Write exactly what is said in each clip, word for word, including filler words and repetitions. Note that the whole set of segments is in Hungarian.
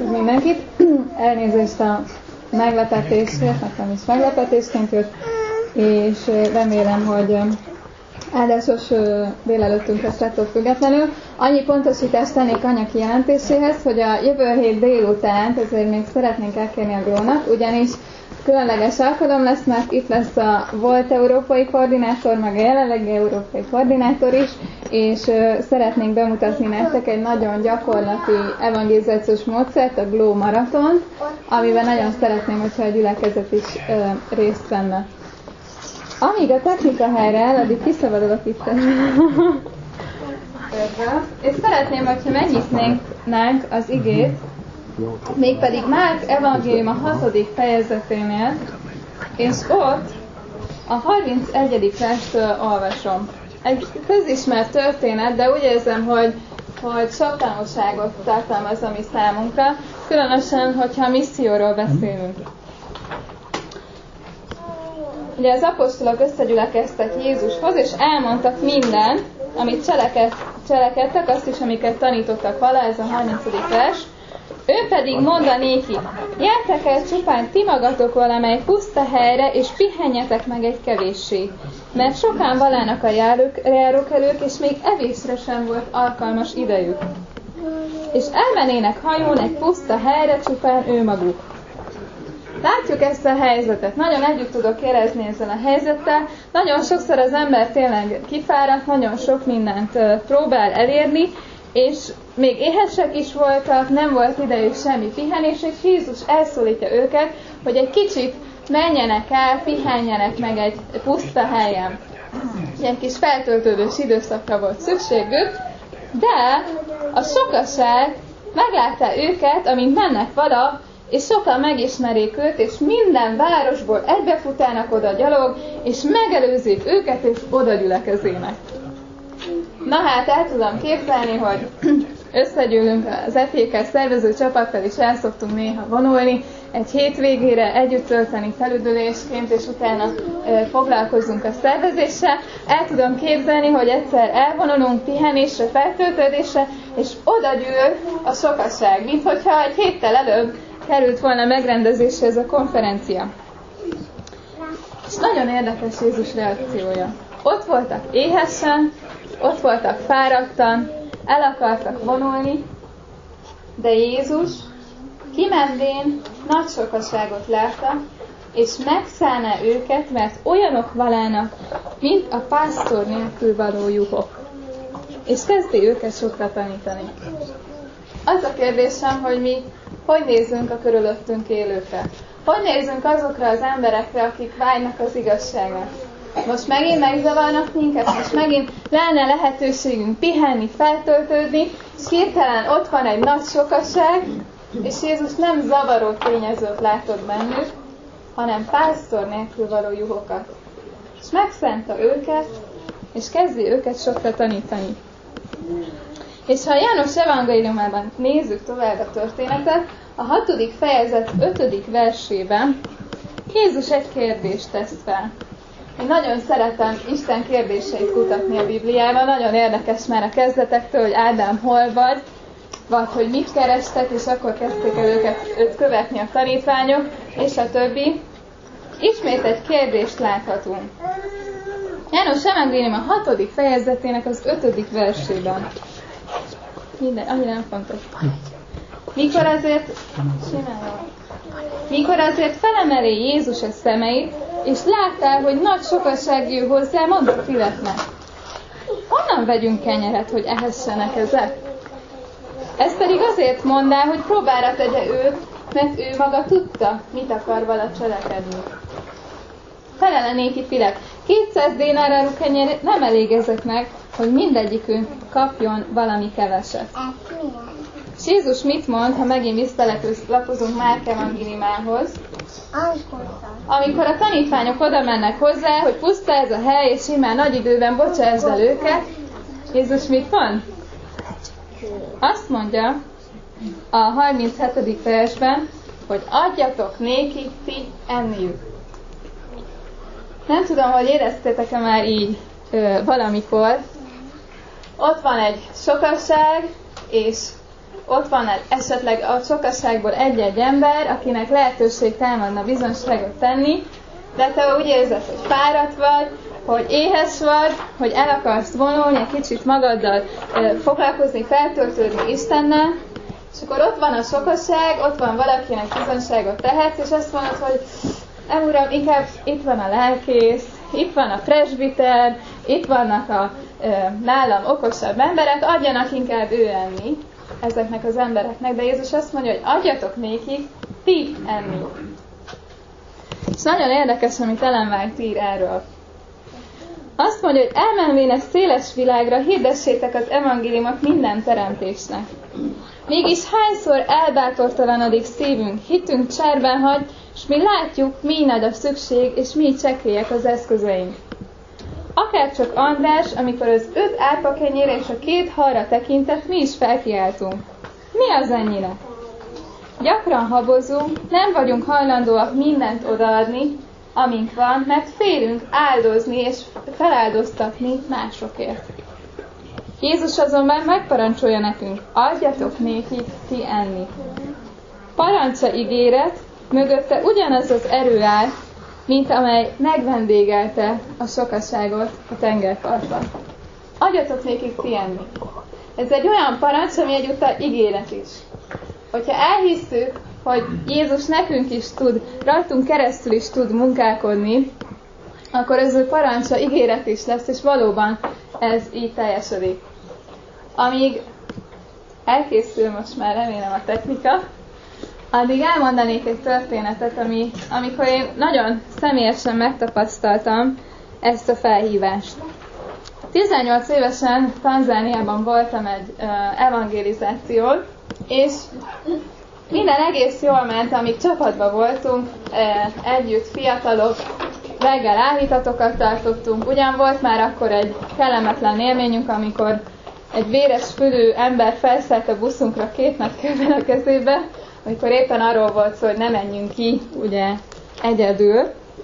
Üdvözlök mindenkit! Elnézést a meglepetésért, nekem is meglepetésként jött, és remélem, hogy áldásos délelőttünk lesz ettől függetlenül. Annyi pontosítást tennék anya kijelentéséhez, hogy a jövő hét délután ezért még szeretnénk elkérni a Grónak, ugyanis különleges alkalom lesz, mert itt lesz a volt európai koordinátor, meg a jelenlegi európai koordinátor is, és uh, szeretnénk bemutatni nektek egy nagyon gyakorlati evangelizációs módszert, a Glow Marathon, amiben nagyon szeretném, hogyha a gyülekezet is uh, részt venne. Amíg a technika helyre áll, addig kiszabadulok itt. És szeretném, hogyha megnyitnánk az igét, mégpedig Márk evangélium a hatodik fejezeténél, és ott a harmincegyedik verstől olvasom. Egy közismert történet, de úgy érzem, hogy, hogy sok tanulságot tartalmaz a mi számunkra, különösen, hogyha misszióról beszélünk. Ugye az apostolok összegyülekeztek Jézushoz, és elmondtak mindent, amit cseleket, cselekedtek, azt is, amiket tanítottak vala, ez a harmincadik vers. Ő pedig mondta nékik, gyertek el csupán ti magatok valamely puszta helyre, és pihenjetek meg egy kevéssé, mert sokan valának a járókelők, és még evésre sem volt alkalmas idejük. És elmennének hajón egy puszta helyre, csupán ő maguk. Látjuk ezt a helyzetet, nagyon együtt tudok érezni ezzel a helyzettel, nagyon sokszor az ember tényleg kifáradt, nagyon sok mindent próbál elérni, és még éhesek is voltak, nem volt idejük semmi pihenés, és Jézus elszólítja őket, hogy egy kicsit menjenek el, pihenjenek meg egy puszta helyen. Ilyen kis feltöltődős időszakra volt szükségük, de a sokaság meglátta őket, amint mennek vala, és sokan megismerik őt, és minden városból egybefutának oda gyalog, és megelőzik őket, és oda gyülekezének. Na hát el tudom képzelni, hogy összegyűlünk az efékkel szervező csapattal, és el szoktunk néha vonulni, egy hétvégére együtt tölteni felüdülésként, és utána e, foglalkozunk a szervezéssel. El tudom képzelni, hogy egyszer elvonulunk pihenésre, feltöltődésre, és oda gyűl a sokaság, mint hogyha egy héttel előbb került volna megrendezésre ez a konferencia. És nagyon érdekes Jézus reakciója. Ott voltak éhesen, ott voltak fáradtan, el akartak vonulni, de Jézus kimenvén nagy sokaságot látta, és megszállná őket, mert olyanok valának, mint a pásztor nélkül való juhok. És kezdi őket sokra tanítani. Az a kérdésem, hogy mi hogy nézzünk a körülöttünk élőkre? Hogy nézzünk azokra az emberekre, akik vágynak az igazságra? Most megint megzavarnak minket, most megint lenne lehetőségünk pihenni, feltöltődni, és hirtelen ott van egy nagy sokaság, és Jézus nem zavaró tényezőt látott bennük, hanem pásztor nélkül való juhokat. És megszánta őket, és kezdi őket sokra tanítani. És ha a János evangéliumában nézzük tovább a történetet, a hatodik fejezet ötödik versében Jézus egy kérdést tesz fel. Én nagyon szeretem Isten kérdéseit kutatni a Bibliában, nagyon érdekes már a kezdetektől, hogy Ádám hol vagy, vagy hogy mit kerestek, és akkor kezdték el őket, őt követni a tanítványok, és a többi. Ismét egy kérdést láthatunk. János evangélium a hatodik fejezetének az ötödik versében. Minden, annyira nem fontos. Mikor azért, mikor azért felemeli Jézus a szemeit, és láttál, hogy nagy sokaság jön hozzá, mondta Filipnek, honnan vegyünk kenyeret, hogy ehessenek ezek? Ez pedig azért mondá, hogy próbára tegye őt, mert ő maga tudta, mit akar vala cselekedni. Felele néki Filip, kétszáz dénáráru kenyeret nem elég ezeknek, hogy mindegyikünk kapjon valami keveset. És Jézus mit mond, ha megint visszalapozunk Márk evangéliumához? Amikor a tanítványok oda mennek hozzá, hogy puszta ez a hely, és immár nagy időben bocsásd el őket, Jézus mit mond? Azt mondja a harminchetedik versben, hogy adjatok nékik ti enniük. Nem tudom, hogy éreztétek-e már így ö, valamikor. Ott van egy sokaság, és ott van esetleg a sokaságból egy-egy ember, akinek lehetőség támadna bizonyságot tenni, de te úgy érzed, hogy fáradt vagy, hogy éhes vagy, hogy el akarsz vonulni, egy kicsit magaddal e, foglalkozni, feltöltődni Istennel, és akkor ott van a sokaság, ott van valakinek bizonyságot tehetsz, és azt mondod, hogy nem uram, inkább itt van a lelkész, itt van a presbiter, itt vannak a e, nálam okosabb emberek, adjanak inkább ő enni ezeknek az embereknek, de Jézus azt mondja, hogy adjatok nékik ti enni. És nagyon érdekes, amit Ellen White ír erről. Azt mondja, hogy elmenvén a széles világra hirdessétek az evangéliumot minden teremtésnek. Mégis hányszor elbátortalanodik szívünk, hitünk cserben hagy, és mi látjuk, mi nagy a szükség, és mi csekélyek az eszközeink. Akárcsak András, amikor az öt árpakenyére és a két halra tekintett, mi is felkiáltunk. Mi az ennyire? Gyakran habozunk, nem vagyunk hajlandóak mindent odaadni, amink van, mert félünk áldozni és feláldoztatni másokért. Jézus azonban megparancsolja nekünk, adjatok nékik ti enni. Parancsa ígéret, mögötte ugyanaz az erő áll, mint amely megvendégelte a sokaságot a tengerparton. Adjatok nékik ti enni. Ez egy olyan parancs, ami egyúttal ígéret is. Hogyha elhisszük, hogy Jézus nekünk is tud, rajtunk keresztül is tud munkálkodni, akkor ez a parancsa ígéret is lesz, és valóban ez így teljesedik. Amíg elkészül most már remélem a technika, addig elmondanék egy történetet, ami, amikor én nagyon személyesen megtapasztaltam ezt a felhívást. tizennyolc évesen Tanzániában voltam egy uh, evangelizáción, és minden egész jól ment, amíg csapatban voltunk, uh, együtt fiatalok, reggel áhítatokat tartottunk. Ugyan volt már akkor egy kellemetlen élményünk, amikor egy véres fülű ember felszállt a buszunkra két nagy kővel a kezébe, amikor éppen arról volt szó, hogy ne menjünk ki, ugye, egyedül.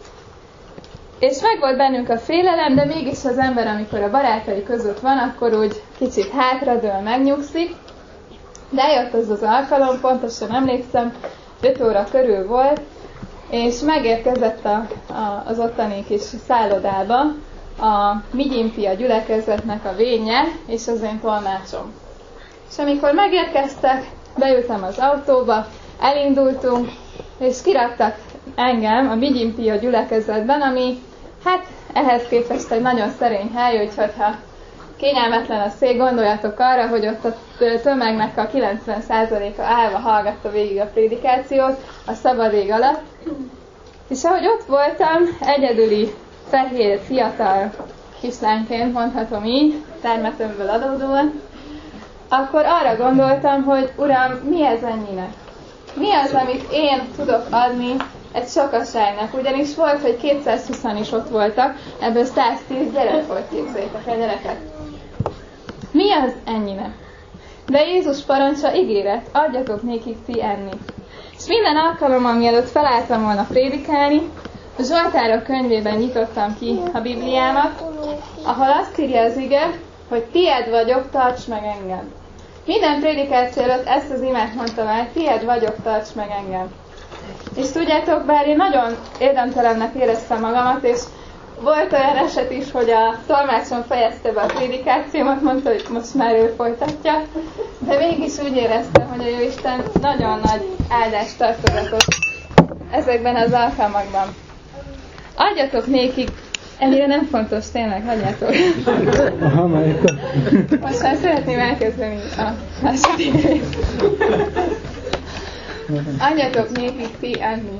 És meg volt bennünk a félelem, de mégis az ember, amikor a barátai között van, akkor úgy kicsit hátradől, megnyugszik. De eljött az az alkalom, pontosan emlékszem, öt óra körül volt, és megérkezett a, a, az ottani kis szállodába a Migyimpia gyülekezetnek a vénje, és az én tolmácsom. És amikor megérkeztek, beültem az autóba, elindultunk, és kiraktak engem a Migyimpia gyülekezetben, ami hát ehhez képest egy nagyon szerény hely, úgyhogy ha kényelmetlen a szék, gondoljatok arra, hogy ott a tömegnek a kilencven százaléka állva hallgatta végig a prédikációt a szabad ég alatt. És ahogy ott voltam, egyedüli, fehér, fiatal kislányként, mondhatom így, termetőmből adódóan, akkor arra gondoltam, hogy Uram, mi ez ennyinek? Mi az, amit én tudok adni egy sokaságnak? Ugyanis volt, hogy kétszázhúszan is ott voltak, ebből száztíz gyerek volt, képzeljétek el gyereket. Mi az ennyinek? De Jézus parancsa ígéret, adjatok nékik ti enni. És minden alkalommal, mielőtt felálltam volna prédikálni, a Zsoltárok könyvében nyitottam ki a Bibliámat, ahol azt írja az ige, hogy tied vagyok, tarts meg engem. Minden prédikáció előtt ezt az imát mondtam el, tied vagyok, tarts meg engem. És tudjátok, bár én nagyon érdemtelennek éreztem magamat, és volt olyan eset is, hogy a tolmácson fejezte be a prédikációmat, mondta, hogy most már ő folytatja, de mégis úgy éreztem, hogy a Jóisten nagyon nagy áldást tartogatott ezekben az alkalmakban. Adjatok nékik, ennyire nem fontos, tényleg, hagyjátok. Most már szeretném elkezdeni a második részt. Adjatok nékik ti enni.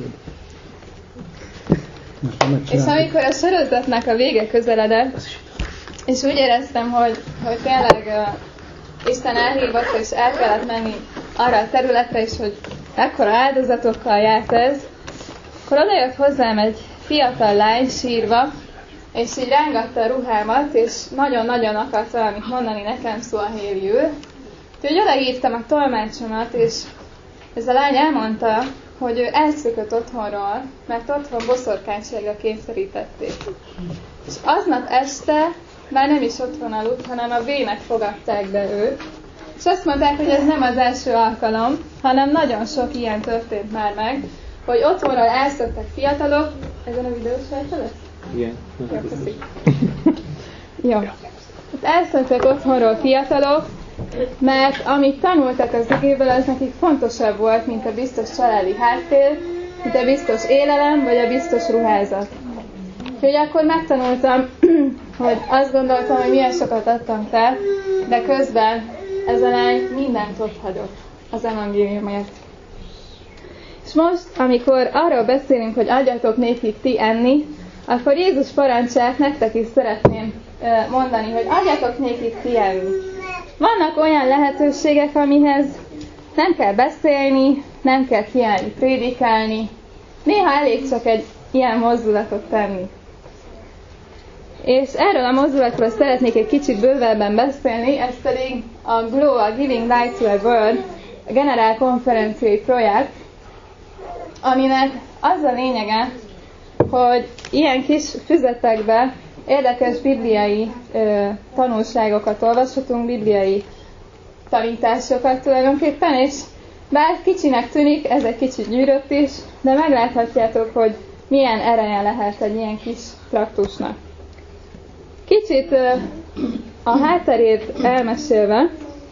És amikor a sorozatnak a vége közeledett, és úgy éreztem, hogy, hogy tényleg uh, Isten elhívott, és el kellett menni arra a területre is, hogy ekkora áldozatokkal járt ez, akkor odajött hozzám egy fiatal lány sírva, és így rángatta a ruhámat, és nagyon-nagyon akart valamit mondani nekem szuahéliül. Úgyhogy odahívtam a tolmácsomat, és ez a lány elmondta, hogy ő elszökött otthonról, mert otthon boszorkányságra kényszerítették. És aznap este már nem is otthon aludt, hanem a vének fogadták be őt, És azt mondták, hogy ez nem az első alkalom, hanem nagyon sok ilyen történt már meg, hogy otthonról elszöktek fiatalok. Ezen a videós rajta lesz? Igen. Jó, köszi. Jó. Elszöktek otthonról fiatalok, mert amit tanultak az igéből, az nekik fontosabb volt, mint a biztos családi háttér, mint a biztos élelem, vagy a biztos ruházat. Úgyhogy akkor megtanultam, hogy azt gondoltam, hogy milyen sokat adtam fel, de közben ez a lány mindent ott hagyott az evangéliumért. És most, amikor arról beszélünk, hogy adjatok nékik ti enni, akkor Jézus parancsát nektek is szeretném mondani, hogy adjatok nékik ti enni. Vannak olyan lehetőségek, amihez nem kell beszélni, nem kell kiállni, prédikálni. Néha elég csak egy ilyen mozdulatot tenni. És erről a mozdulatról szeretnék egy kicsit bővebben beszélni, ez pedig a GLOW, a Giving Light to a World, a generál konferenciai projekt, aminek az a lényege, hogy ilyen kis füzetekbe érdekes bibliai ö, tanulságokat olvashatunk, bibliai tanításokat tulajdonképpen, és bár kicsinek tűnik, ez egy kicsit gyűrött is, de megláthatjátok, hogy milyen ereje lehet egy ilyen kis traktusnak. Kicsit ö, a hátterét elmesélve,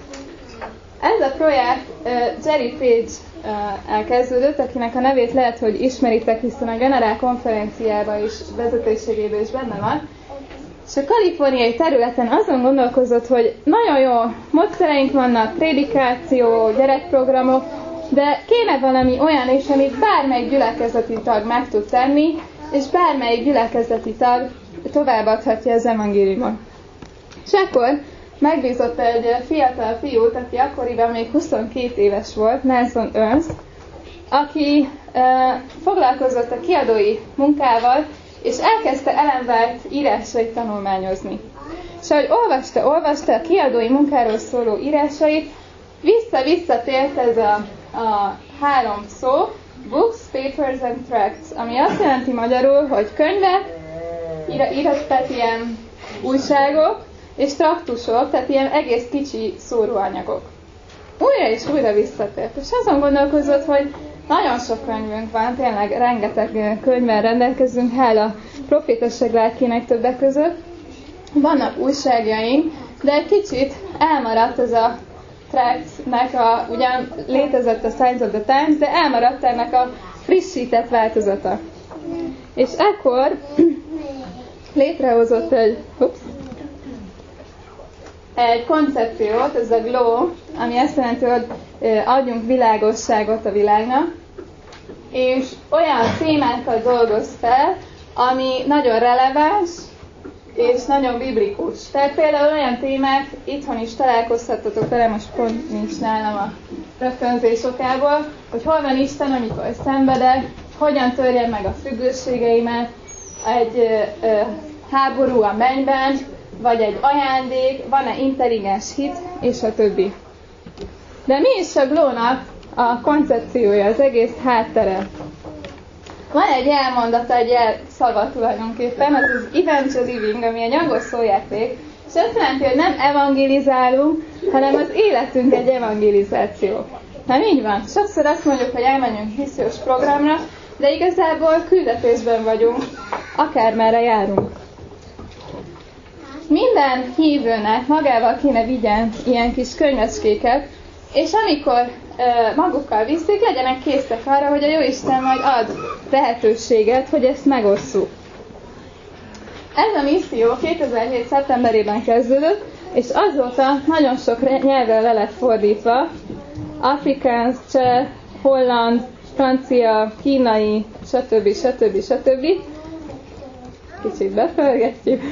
ez a projekt ö, Jerry Page ö, elkezdődött, akinek a nevét lehet, hogy ismeritek, hiszen a generál konferenciában is, vezetőségében is benne van, és a kaliforniai területen azon gondolkozott, hogy nagyon jó módszereink vannak, prédikáció, gyerekprogramok, de kéne valami olyan is, amit bármelyik gyülekezeti tag meg tud tenni, és bármelyik gyülekezeti tag továbbadhatja az evangéliumot. És akkor megbízott egy fiatal fiút, aki akkoriban még huszonkét éves volt, Nelson Ernst, aki e, foglalkozott a kiadói munkával, és elkezdte Ellen White írásait tanulmányozni. És ahogy olvasta, olvasta a kiadói munkáról szóló írásait, vissza-visszatért ez a, a három szó, books, papers and tracts, ami azt jelenti magyarul, hogy könyvek, írott ilyen újságok, és traktusok, tehát ilyen egész kicsi szóróanyagok. Újra és újra visszatért. És azon gondolkozott, hogy nagyon sok könyvünk van, tényleg rengeteg könyvvel rendelkezünk, hála profétasság lelkének többek között. Vannak újságjaink, de egy kicsit elmaradt ez a tract-nek a, ugyan létezett a Signs of the Times, de elmaradt ennek a frissített változata. És ekkor létrehozott egy, ups, egy koncepciót, ez a GLOW, ami azt jelenti, hogy adjunk világosságot a világnak, és olyan témákat dolgoz fel, ami nagyon releváns, és nagyon biblikus. Tehát például olyan témák, itthon is találkozhattatok vele, most pont nincs nálam a rögtönzés okából, hogy hol van Isten, amikor szenvedek, hogyan törjem meg a függőségeimet, egy ö, ö, háború a mennyben, vagy egy ajándék, van-e intelligens hit, és a többi. De mi is a GLOW-nak a koncepciója, az egész háttere? Van egy elmondata, egy elszava tulajdonképpen, az az evangeliving, ami egy angol szójáték, és azt jelenti, hogy nem evangelizálunk, hanem az életünk egy evangelizáció. Nem így van? Sokszor azt mondjuk, hogy elmenjünk missziós programra, de igazából küldetésben vagyunk, akármerre járunk. Minden hívőnek magával kéne vigyen ilyen kis könyvecskéket, és amikor e, magukkal viszik, legyenek készek arra, hogy a Jóisten majd ad lehetőséget, hogy ezt megosszuk. Ez a misszió kétezer-hét szeptemberében kezdődött, és azóta nagyon sok nyelvre le lett fordítva, afrikáns, cseh, holland, francia, kínai, stb. stb. stb. Kicsit befölgetjük.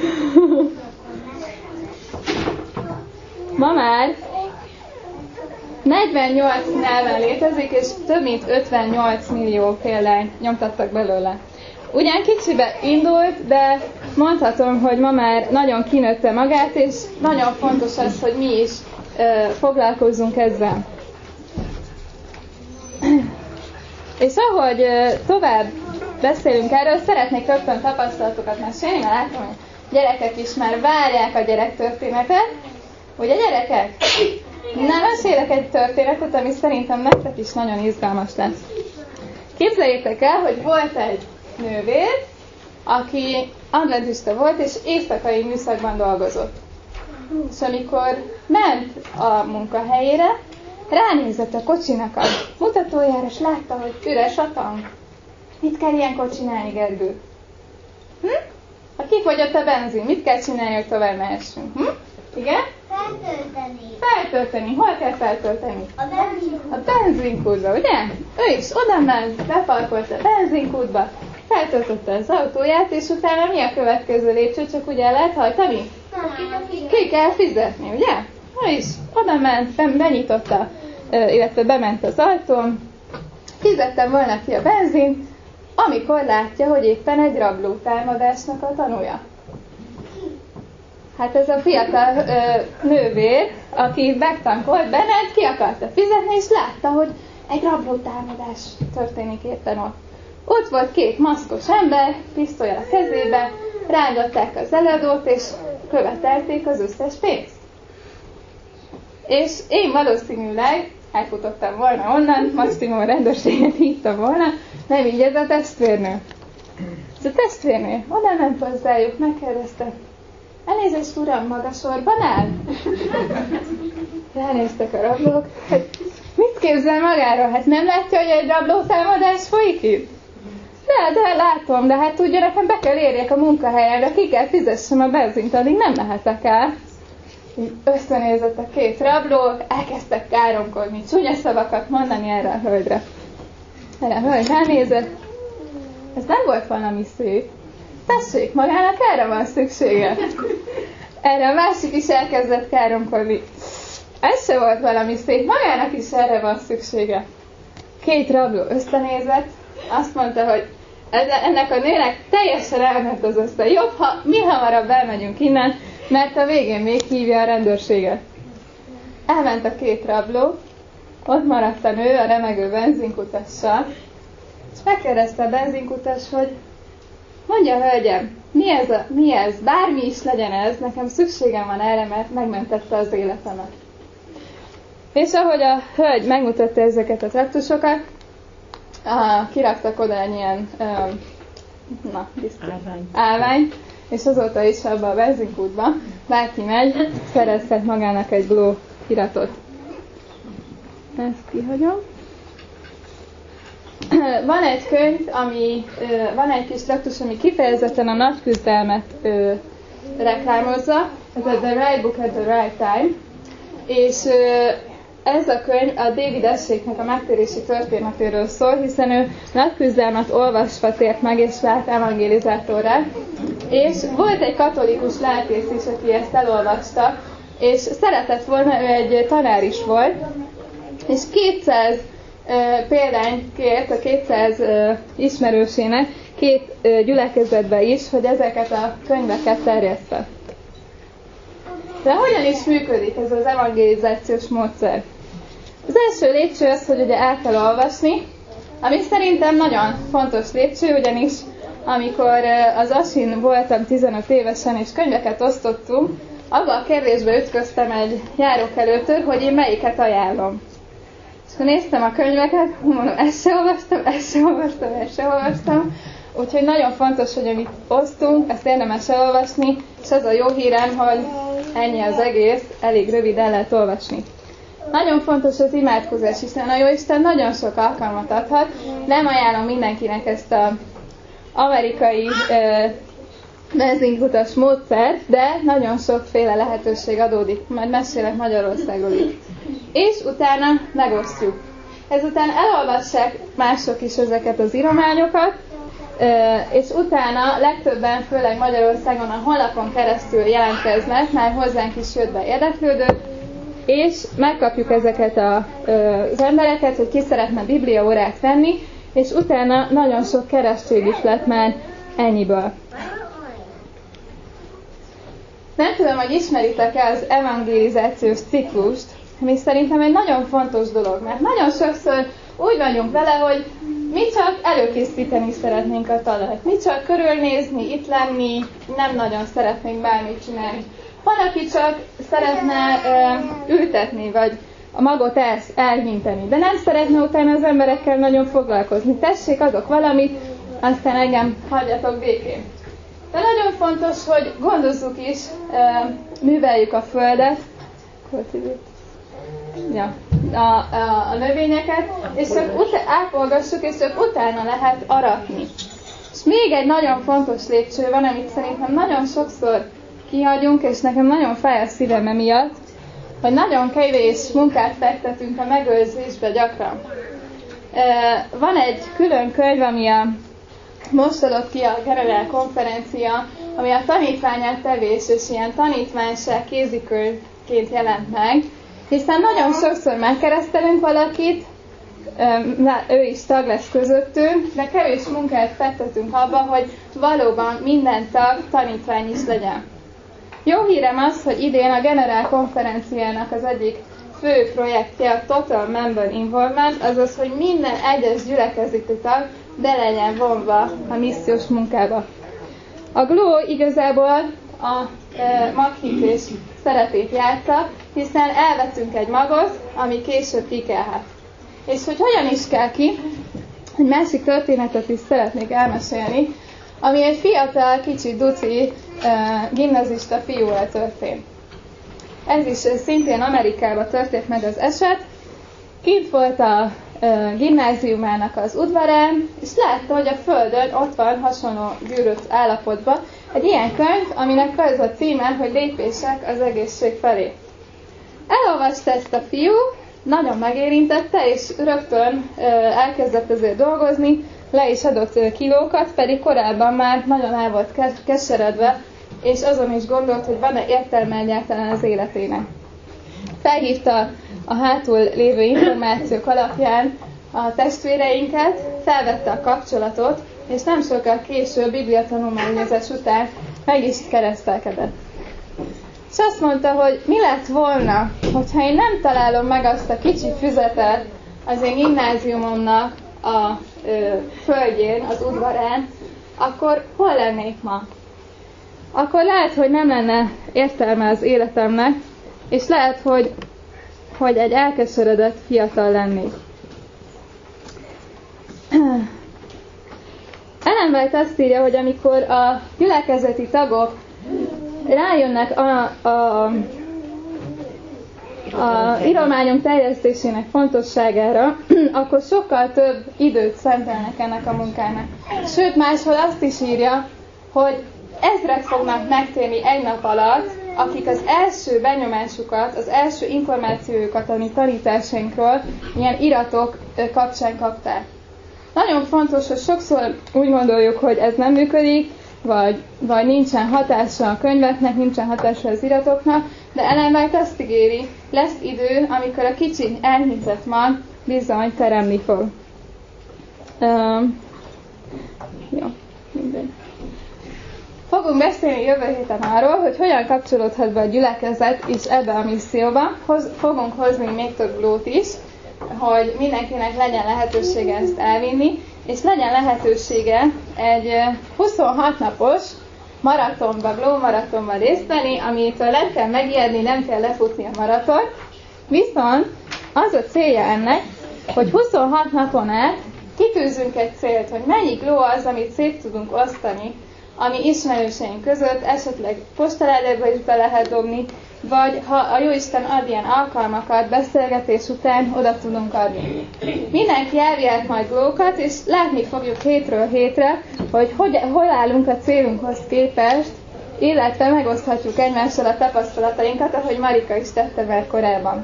Ma már negyvennyolc nyelven létezik, és több mint ötvennyolc millió példányt nyomtattak belőle. Ugyan kicsibe indult, de mondhatom, hogy ma már nagyon kinőtte magát, és nagyon fontos az, hogy mi is ö, foglalkozzunk ezzel. És ahogy ö, tovább beszélünk erről, szeretnék rögtön tapasztalatokat mesélni, mert látom, hogy gyerekek is már várják a gyerektörténetet. Ugye gyerekek? Nem, mesélek egy történetet, ami szerintem nektek is nagyon izgalmas lesz. Képzeljétek el, hogy volt egy nővér, aki adventista volt, és éjszakai műszakban dolgozott. És amikor ment a munkahelyére, ránézett a kocsinak a mutatójára, és látta, hogy üres a tank. Mit kell ilyenkor csinálni, Gergő? Hm? Ha kifogyott a benzin, mit kell csinálni, hogy tovább mehessünk? Hm? Igen? Feltölteni. Feltölteni. Hol kell feltölteni? A benzinkútba. A benzinkútba, ugye? Ő is oda ment, beparkolt a benzinkútba, feltöltötte az autóját, és utána mi a következő lépcső? Csak ugye el lehet hajtani? Ki kell fizetni, ugye? Ő is oda ment, benyitotta, illetve bement az ajtón, fizettem volna ki a benzin, amikor látja, hogy éppen egy rabló támadásnak a tanúja. Hát ez a fiatal ö, nővér, aki megtankolt benned, ki akarta fizetni, és látta, hogy egy rabló támadás történik éppen ott. Ott volt két maszkos ember, pisztollyal a kezébe, rángatták az eladót, és követelték az összes pénzt. És én valószínűleg elfutottam volna onnan, maximum rendőrséget hívtam volna, nem így ez a testvérnő. Ez a testvérnő oda ment hozzájuk, megkérdezte, elnézést uram, maga sorban áll? Ránéztek a rablók, hogy mit képzel magáról? Hát nem látja, hogy egy rablótámadás folyik itt? De, de látom, de hát tudja, nekem be kell érjek a munkahelyemre, ki kell fizessem a benzint, addig nem mehetek el. Így összenézett a két rabló, elkezdtek káromkodni, csúnya szavakat mondani erre a hölgyre. Erre a hölgy ránézett, ez nem volt valami szép. Tessék, magának erre van szüksége. Erre a másik is elkezdett káromkodni. Ez se volt valami szép, magának is erre van szüksége. Két rabló összenézett, azt mondta, hogy ennek a nőnek teljesen elment az össze. Jobb, ha mi hamarabb elmegyünk innen, mert a végén még hívja a rendőrséget. Elment a két rabló, ott maradt a nő a remegő benzinkutassal, és megkérdezte a benzinkutas, hogy mondja, hölgyem, mi ez, a, mi ez, bármi is legyen ez, nekem szükségem van erre, mert megmentette az életemet. És ahogy a hölgy megmutatta ezeket a traktusokat, ah, kiraktak oda egy ilyen um, na, állvány. állvány, és azóta is abba a benzinkútba bárki megy, szerezhet magának egy gló iratot. Ezt kihagyom. Van egy könyv, ami, van egy kis traktus, ami kifejezetten a nagy küzdelmet ö, reklámozza, ez a The Right Book at the Right Time, és ö, ez a könyv a David Esséknek a megtérési történetéről szól, hiszen ő nagy küzdelmet olvasva tért meg, és vált evangelizátorrá, és volt egy katolikus lelkész is, aki ezt elolvasta, és szeretett volna, ő egy tanár is volt, és kétszáz uh, példányt kért a kétszáz uh, ismerősének két uh, gyülekezetbe is, hogy ezeket a könyveket terjeszte. De hogyan is működik ez az evangelizációs módszer? Az első lépcső az, hogy ugye el kell olvasni, ami szerintem nagyon fontos lépcső, ugyanis amikor az Asin voltam tizenöt évesen és könyveket osztottunk, abban a kérdésbe ütköztem egy járókelőtől, hogy én melyiket ajánlom. És akkor néztem a könyveket, mondom, ezt se olvastam, ezt se olvastam, ezt se olvastam. Úgyhogy nagyon fontos, hogy amit osztunk, ezt érdemes elolvasni, és az a jó hírem, hogy ennyi az egész, elég röviden lehet olvasni. Nagyon fontos az imádkozás, hiszen a Jóisten nagyon sok alkalmat adhat. Nem ajánlom mindenkinek ezt az amerikai uh, benzinkutas módszert, de nagyon sokféle lehetőség adódik. Majd mesélek Magyarországról is. És utána megosztjuk. Ezután elolvassák mások is ezeket az írományokat, és utána legtöbben, főleg Magyarországon a honlapon keresztül jelentkeznek, már hozzánk is jött be érdeklődő, és megkapjuk ezeket a, az embereket, hogy ki szeretne bibliaórát venni, és utána nagyon sok keresztség is lett már ennyiből. Nem tudom, hogy ismeritek-e az evangelizációs ciklust, ami szerintem egy nagyon fontos dolog, mert nagyon sokszor úgy vagyunk vele, hogy mi csak előkészíteni szeretnénk a talajt, mi csak körülnézni, itt lenni, nem nagyon szeretnénk bármit csinálni. Van, aki csak szeretne uh, ültetni, vagy a magot el, elhinteni, de nem szeretne utána az emberekkel nagyon foglalkozni. Tessék, adok valamit, aztán engem hagyjatok békén. De nagyon fontos, hogy gondozzuk is, uh, műveljük a földet, ja, a, a, a növényeket, és csak utána ápolgassuk, és csak utána lehet aratni. És még egy nagyon fontos lépcső van, amit szerintem nagyon sokszor kihagyunk, és nekem nagyon fáj a szívem emiatt, hogy nagyon kevés munkát fektetünk a megőrzésbe gyakran. Van egy külön könyv, ami a, most adott ki a Generál Konferencia, ami a tanítványát tevés, és ilyen tanítványság kézikönyvként jelent meg, hiszen nagyon sokszor megkeresztelünk valakit, ő is tag lesz közöttünk, de kevés munkát fektetünk abba, hogy valóban minden tag tanítvány is legyen. Jó hírem az, hogy idén a Generál Konferenciának az egyik fő projektje a Total Member Involvement, azaz, hogy minden egyes gyülekezeti tag be legyen vonva a missziós munkába. A Glow igazából a e, maghités szerepét játsza, hiszen elvettünk egy magot, ami később kikelhet. És hogy hogyan is kell ki, egy másik történetet is szeretnék elmesélni, ami egy fiatal, kicsi, duci uh, gimnazista fiúval történt. Ez is uh, szintén Amerikában történt meg az eset. Kint volt a uh, gimnáziumának az udvarán, és látta, hogy a földön ott van hasonló gyűrött állapotban egy ilyen könyv, aminek az a címe, hogy Lépések az egészség felé. Elolvasta ezt a fiú, nagyon megérintette, és rögtön uh, elkezdett ezért dolgozni, le is adott uh, kilókat, pedig korábban már nagyon el volt keseredve, és azon is gondolt, hogy van-e értelme egyáltalán az életének. Felhívta a hátul lévő információk alapján a testvéreinket, felvette a kapcsolatot, és nem sokkal később bibliatanulmányozás után meg is keresztelkedett. És azt mondta, hogy mi lett volna, hogyha én nem találom meg azt a kicsi füzetet az én gimnáziumomnak a ö, földjén, az udvarán, akkor hol lennék ma? Akkor lehet, hogy nem lenne értelme az életemnek, és lehet, hogy, hogy egy elkeseredett fiatal lennék. Ellen White azt írja, hogy amikor a gyülekezeti tagok rájönnek a, a, a írományunk terjesztésének fontosságára, akkor sokkal több időt szentelnek ennek a munkának. Sőt, máshol azt is írja, hogy ezrek fognak megtérni egy nap alatt, akik az első benyomásukat, az első információjukat a mi tanításainkról ilyen iratok kapcsán kapták. Nagyon fontos, hogy sokszor úgy gondoljuk, hogy ez nem működik, vagy, vagy nincsen hatása a könyveknek, nincsen hatása az iratoknak, de Ellen White azt ígéri, lesz idő, amikor a kicsi elhiszett mag bizony teremni fog. Um, jó, mindegy. Fogunk beszélni jövő héten arról, hogy hogyan kapcsolódhat be a gyülekezet is ebbe a misszióba. Hoz, fogunk hozni még több glót is, hogy mindenkinek legyen lehetősége ezt elvinni, és legyen lehetősége egy huszonhat napos maratonba, gló maratonba részt venni, amitől nem kell megijedni, nem kell lefutni a maraton. Viszont az a célja ennek, hogy huszonhat napon át kitűzünk egy célt, hogy mennyi gló az, amit szét tudunk osztani a mi ismerőseink között, esetleg postaládába is be lehet dobni, vagy ha a Jóisten ad ilyen alkalmakat, beszélgetés után oda tudunk adni. Mindenki elvihet majd glókat, és látni fogjuk hétről hétre, hogy, hogy hol állunk a célunkhoz képest, illetve megoszthatjuk egymással a tapasztalatainkat, ahogy Marika is tette már korábban.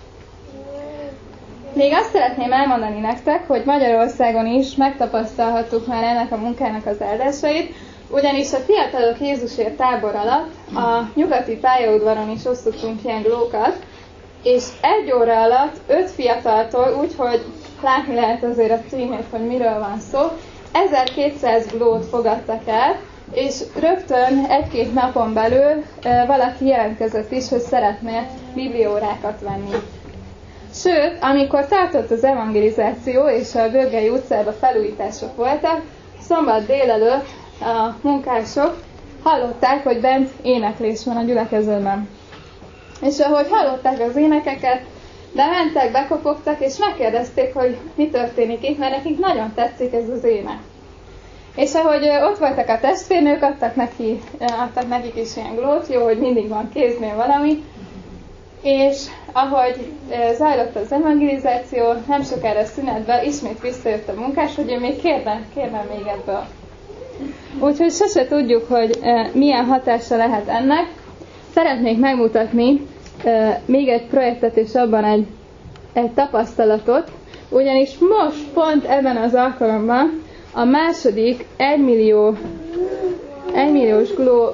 Még azt szeretném elmondani nektek, hogy Magyarországon is megtapasztalhattuk már ennek a munkának az áldásait, ugyanis a Fiatalok Jézusért tábor alatt a nyugati pályaudvaron is osztottunk ilyen glókat, és egy óra alatt öt fiataltól, úgyhogy látni lehet azért a címét, hogy miről van szó, ezerkétszáz glót fogadtak el, és rögtön egy-két napon belül e, valaki jelentkezett is, hogy szeretne bibliórákat venni. Sőt, amikor tartott az evangelizáció és a Görgei utcában felújítások voltak, szombat délelőtt a munkások hallották, hogy bent éneklés van a gyülekezetben. És ahogy hallották az énekeket, bementek, bekopogtak, és megkérdezték, hogy mi történik itt, mert nekik nagyon tetszik ez az ének. És ahogy ott voltak a testvérnők, adtak, neki, adtak nekik is ilyen glót, jó, hogy mindig van kéznél valami, és ahogy zajlott az evangelizáció, nem sokára szünetben ismét visszajött a munkás, hogy ő még kérne, kérne még ebből. Úgyhogy sose tudjuk, hogy milyen hatása lehet ennek. Szeretnék megmutatni még egy projektet és abban egy, egy tapasztalatot, ugyanis most pont ebben az alkalomban a második egymillió, egymilliós gló,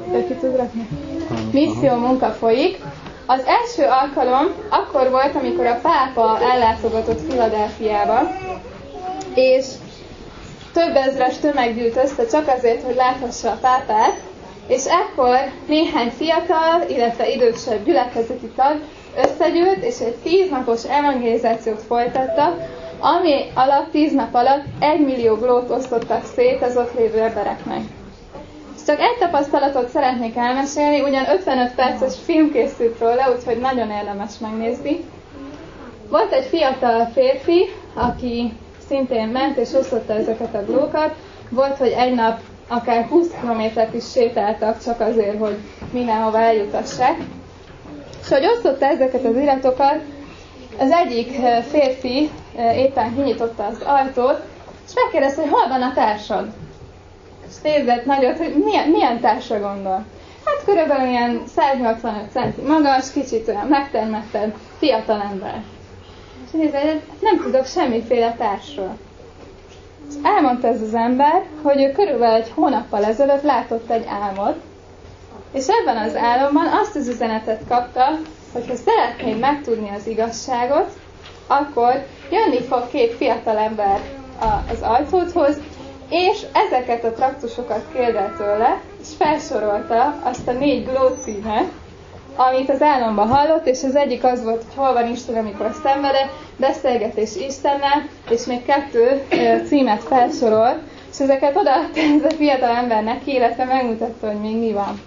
misszió munka folyik. Az első alkalom akkor volt, amikor a pápa ellátogatott Philadelphiába, és több ezres tömeg gyűlt össze csak azért, hogy láthassa a pápát, és ekkor néhány fiatal, illetve idősebb gyülekezeti tag összegyűlt, és egy tíznapos evangelizációt folytattak, ami alatt tíz nap alatt egy millió glót osztottak szét az ott lévő embereknek. És csak egy tapasztalatot szeretnék elmesélni, ugyan ötvenöt perces film készült róla, úgyhogy nagyon érdemes megnézni. Volt egy fiatal férfi, aki szintén ment és osztotta ezeket a glókat. Volt, hogy egy nap akár húsz kilométert is sétáltak csak azért, hogy mindenhova eljutassák. És hogy osztotta ezeket az iratokat, az egyik férfi éppen kinyitotta az ajtót, és megkérdezte, hogy hol van a társad? És nézett nagyot, hogy milyen, milyen társra gondol. Hát körülbelül ilyen száznyolcvanöt centi magas, kicsit olyan megtermetted, fiatal ember. És nézett, hogy nem tudok semmiféle társról. És elmondta ez az ember, hogy ő körülbelül egy hónappal ezelőtt látott egy álmot, és ebben az álomban azt az üzenetet kapta, hogy ha szeretnéd megtudni az igazságot, akkor jönni fog két fiatal ember az ajtódhoz, és ezeket a traktusokat kérde tőle, és felsorolta azt a négy glócímet, amit az álomban hallott, és az egyik az volt, hogy hol van Isten, amikor szenvedett, beszélgetés Istennel, és még kettő címet felsorol, és ezeket odaadta ez a fiatal embernek, illetve megmutatta, hogy még mi van.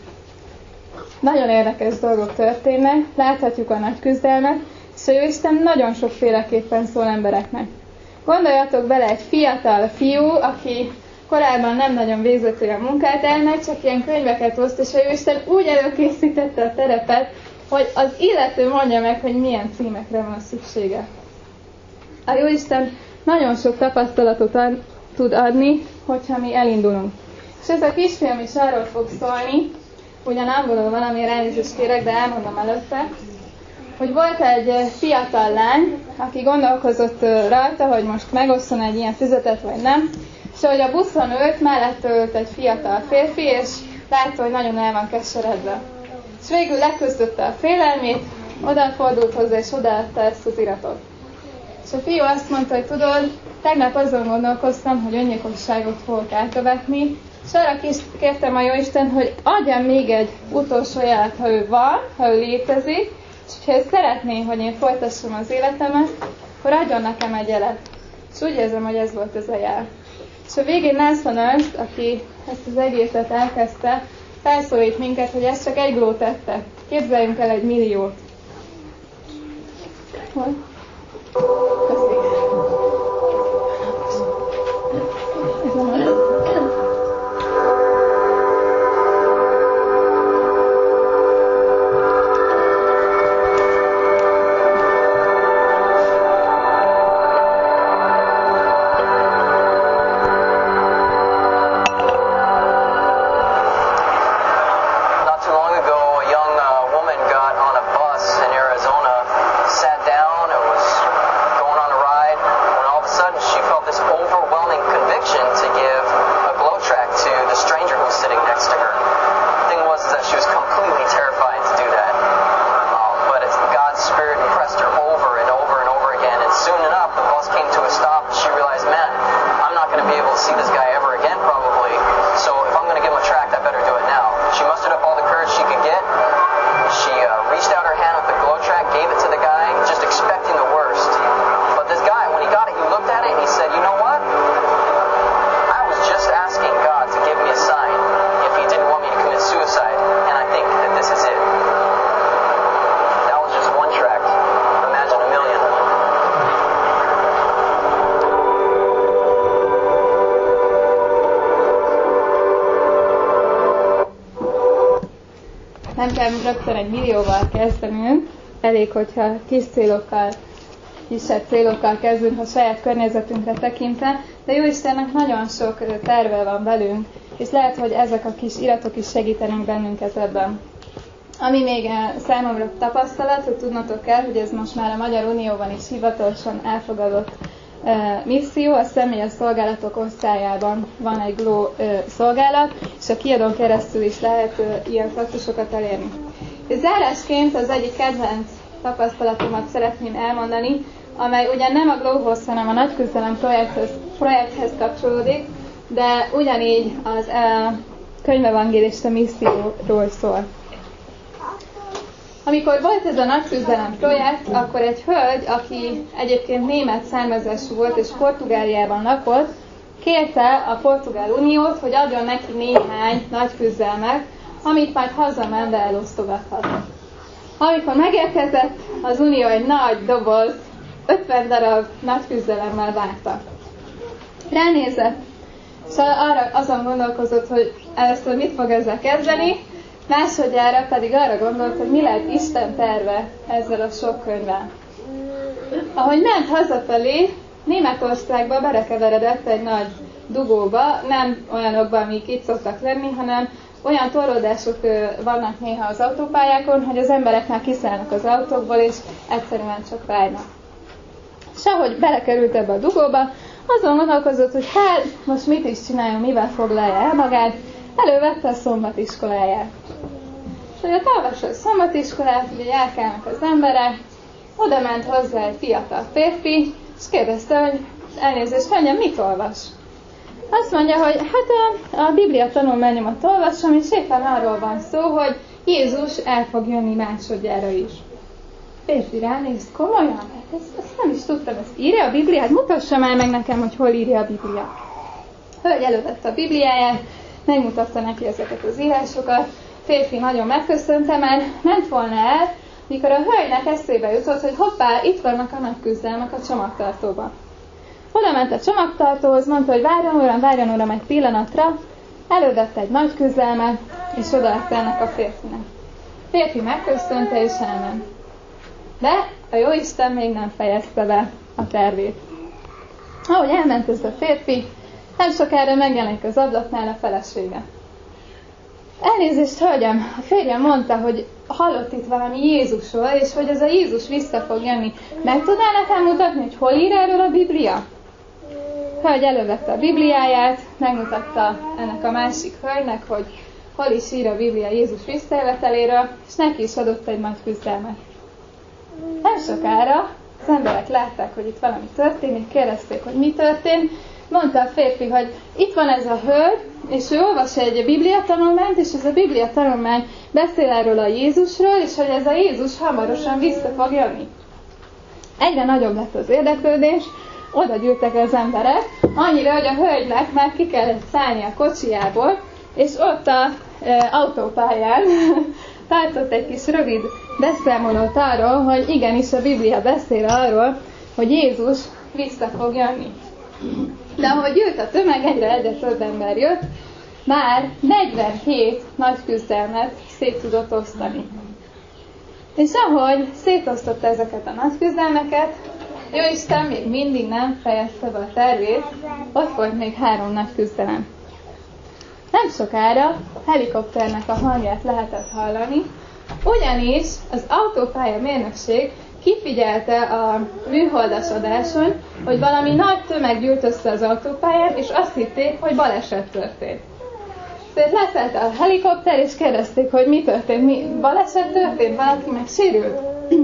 Nagyon érdekes dolgok történnek, láthatjuk a nagy küzdelmet, és a Jóisten nagyon sokféleképpen szól embereknek. Gondoljatok bele, egy fiatal fiú, aki korábban nem nagyon végzett olyan munkát, elmegy, csak ilyen könyveket oszt, és a Jóisten úgy előkészítette a terepet, hogy az illető mondja meg, hogy milyen címekre van szüksége. A Jóisten nagyon sok tapasztalatot ad, tud adni, hogyha mi elindulunk. És ez a kisfilm is arról fog szólni, ugyan angolul van, amire elnézést kérek, de elmondom előtte, hogy volt egy fiatal lány, aki gondolkozott rajta, hogy most megosszon egy ilyen füzetet, vagy nem, és ahogy a buszon ült, mellett ült egy fiatal férfi, és látta, hogy nagyon el van keseredve. És végül leküzdötte a félelmét, odafordult hozzá, és odaadta ezt az iratot. És a fiú azt mondta, hogy tudod, tegnap azon gondolkoztam, hogy öngyilkosságot fogok elkövetni, és arra kértem a Jóisten, hogy adjam még egy utolsó jelet, ha ő van, ha ő létezik, és ha ő szeretné, hogy én folytassam az életemet, akkor adjon nekem egy jelet. És úgy érzem, hogy ez volt ez a jel. És a végén Nelson Ernst, aki ezt az egészet elkezdte, felszólít minket, hogy ez csak egy glót tette. Képzeljünk el egy milliót. Hol? Köszönöm. Arizona, sat down, and was going nem kell rögtön egy millióval kezdenünk, elég, hogyha kis célokkal, kisebb célokkal kezdünk a saját környezetünkre tekintve, de Jóistennek nagyon sok terve van velünk, és lehet, hogy ezek a kis iratok is segítenek bennünket ebben. Ami még számomra tapasztalat, hogy tudnotok kell, hogy ez most már a Magyar Unióban is hivatalosan elfogadott e, misszió, a személyes szolgálatok osztályában van egy Glow e, szolgálat, és a kiadón keresztül is lehet e, ilyen faktusokat elérni. És zárásként az egyik kedvenc tapasztalatomat szeretném elmondani, amely ugyan nem a Glowhoz, hanem a Nagy Küzdelem projekthez, projekthez kapcsolódik, de ugyanígy az e, könyvevangélista misszióról szól. Amikor volt ez a Nagy Küzdelem projekt, akkor egy hölgy, aki egyébként német származású volt és Portugáliában lakott, kérte a Portugál Uniót, hogy adjon neki néhány nagy küzdelmet, amit majd hazamenve elosztogathat. Amikor megérkezett, az Unió egy nagy doboz, ötven darab nagy küzdelemmel várta. Ránézett, és arra azon gondolkozott, hogy először mit fog ezzel kezdeni, másodjára pedig arra gondolt, hogy mi lehet Isten terve ezzel a sok könyvvel. Ahogy ment hazafelé, Németországba berekeveredett egy nagy dugóba, nem olyanokban, amik itt szoktak lenni, hanem olyan torlódások vannak néha az autópályákon, hogy az emberek már kiszállnak az autókból, és egyszerűen csak várnak. És ahogy belekerült ebbe a dugóba, azon gondolkozott, hogy hát most mit is csináljon, mivel foglalja el magát, elővette a szombatiskoláját. És hogy ott olvassa a szombatiskolát, ugye járkálnak az emberek, oda ment hozzá egy fiatal férfi, és kérdezte, hogy elnézést, mondja, mit olvas? Azt mondja, hogy hát a, a Biblia tanulmányomat olvasom, és éppen arról van szó, hogy Jézus el fog jönni másodjára is. Férfi ránéz, komolyan? Hát ezt, ezt nem is tudtam, ezt írja a Bibliát? Mutassa már meg nekem, hogy hol írja a Biblia. Hölgy elővette a Bibliáját, megmutatta neki ezeket az írásokat, férfi nagyon megköszönte, mert ment volna el, mikor a hölgynek eszébe jutott, hogy hoppá, itt vannak a nagy küzdelmek a csomagtartóban. Oda ment a csomagtartóhoz, mondta, hogy várjon uram, várjon uram egy pillanatra, elővette egy nagy küzdelmet, és odaadta ennek a férfinek. A férfi megköszönte, és elment. De a Jóisten még nem fejezte be a tervét. Ahogy elment ez a férfi, nem sokára megjelenik az ablaknál a felesége. Elnézést, hölgyem, a férjem mondta, hogy hallott itt valami Jézusról, és hogy ez a Jézus vissza fog jönni. Meg tudná nekem mutatni, hogy hol ír erről a Biblia? A hölgy elővette a Bibliáját, megmutatta ennek a másik hölgynek, hogy hol is ír a Biblia Jézus visszajöveteléről, és neki is adott egy nagy küzdelmet. Nem sokára az emberek látták, hogy itt valami történik, kérdezték, hogy mi történt. Mondta a férfi, hogy itt van ez a hölgy, és ő olvas egy Biblia tanulmányt, és ez a Biblia tanulmány beszél erről a Jézusról, és hogy ez a Jézus hamarosan vissza fog jönni. Egyre nagyobb lett az érdeklődés, oda gyűltek az emberek, annyira, hogy a hölgynek már ki kellett szállni a kocsijából, és ott az e, autópályán tartott egy kis rövid beszámolót arról, hogy igenis a Biblia beszél arról, hogy Jézus vissza fog jönni. De ahogy jött a tömeg, egyre egyre több ember jött, már negyvenhét nagy küzdelmet szét tudott osztani. És ahogy szétosztotta ezeket a nagy küzdelmeket, Jóisten még mindig nem fejezte be a tervét, ott volt még három nagy küzdelem. Nem sokára helikopternek a hangját lehetett hallani, ugyanis az autópálya mérnökség kifigyelte a műholdas adáson, hogy valami nagy tömeg gyűlt össze az autópályán, és azt hitték, hogy baleset történt. Tehát leszállt a helikopter, és kérdezték, hogy mi történt, mi baleset történt, valaki megsérült.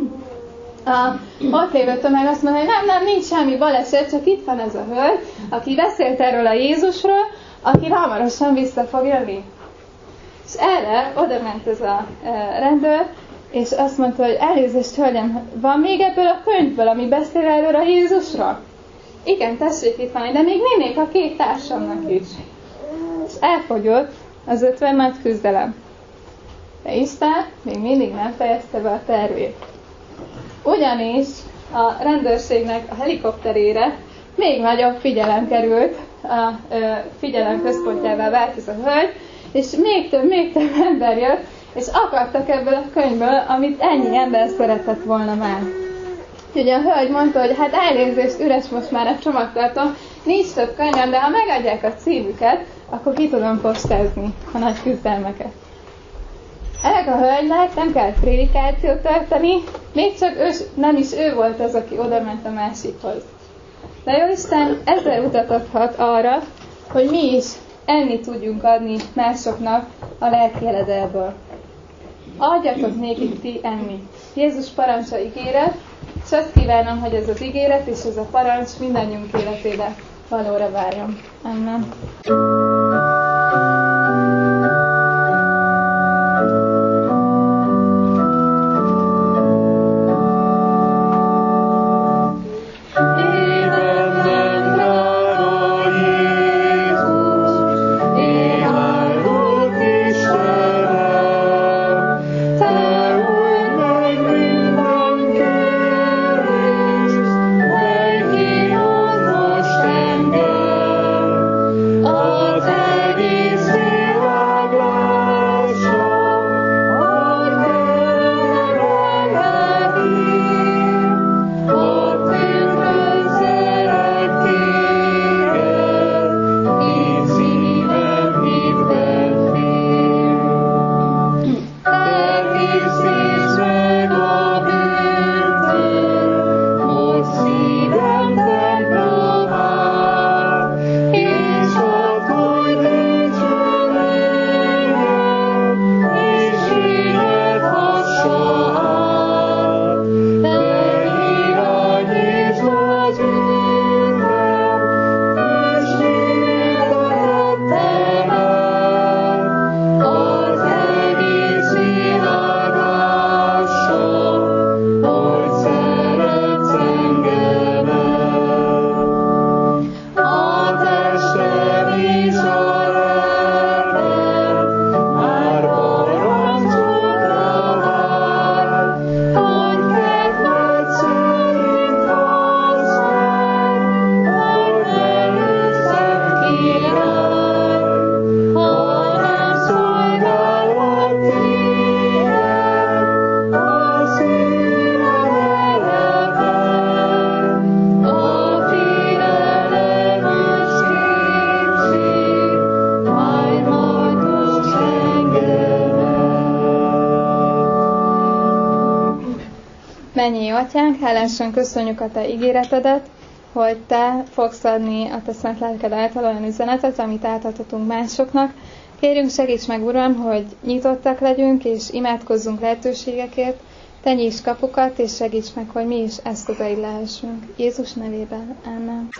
A ott lévő tömeg azt mondta, hogy nem, nem, nincs semmi baleset, csak itt van ez a hölgy, aki beszélt erről a Jézusról, aki hamarosan vissza fog jönni. És erre oda ment ez a e, rendőr, és azt mondta, hogy elnézést, hölgyem, van még ebből a könyvből, ami beszél erről a Jézusról? Igen, tessék, itt van, de még nénék a két társamnak is. És elfogyott az ötven nagy küzdelem. De Isten még mindig nem fejezte be a tervét. Ugyanis a rendőrségnek a helikopterére még nagyobb figyelem került, a ö, figyelem központjává vált ez a hölgy, és még több, még több ember jött, és akartak ebből a könyvből, amit ennyi ember szeretett volna már. Úgyhogy a hölgy mondta, hogy hát elnézést, üres most már a csomagtartom, nincs több könyvem, de ha megadják a címüket, akkor ki tudom postázni a nagy küzdelmeket. Ennek a hölgynek nem kell prédikációt tartani, még csak ő, nem is ő volt az, aki oda ment a másikhoz. De Jóisten ezzel utat adhat arra, hogy mi is enni tudjunk adni másoknak a lelki eledelből. Adjatok nékik ti enni. Jézus parancsa ígéret, és azt kívánom, hogy ez az ígéret és ez a parancs mindannyiunk életébe valóra várjon. Amen. Mennyi Atyánk, hálásan köszönjük a Te ígéretedet, hogy Te fogsz adni a Te szent lelked által olyan üzenetet, amit átadhatunk másoknak. Kérjünk, segíts meg, Uram, hogy nyitottak legyünk, és imádkozzunk lehetőségekért. Te nyisd kapukat, és segíts meg, hogy mi is eszközeid lehessünk. Jézus nevében. Amen.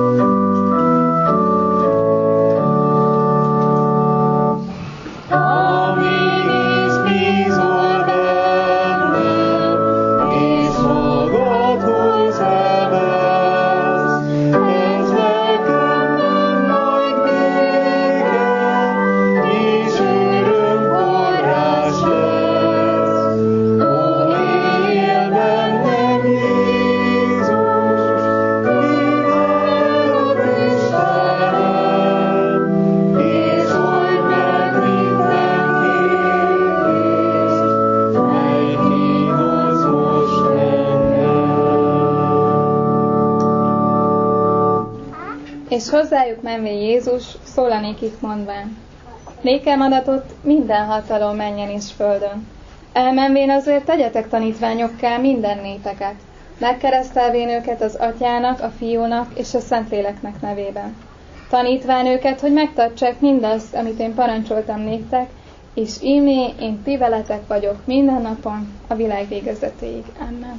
És hozzájuk menvén Jézus szólanékik mondván: nékem adatott minden hatalom mennyen és földön. Elmenvén azért tegyetek tanítványokká minden népeket, megkeresztelvén őket az Atyának, a Fiúnak és a Szentléleknek nevében. Tanítván őket, hogy megtartsák mindazt, amit én parancsoltam néktek, és ímé én ti veletek vagyok minden napon a világ végezetéig. Amen.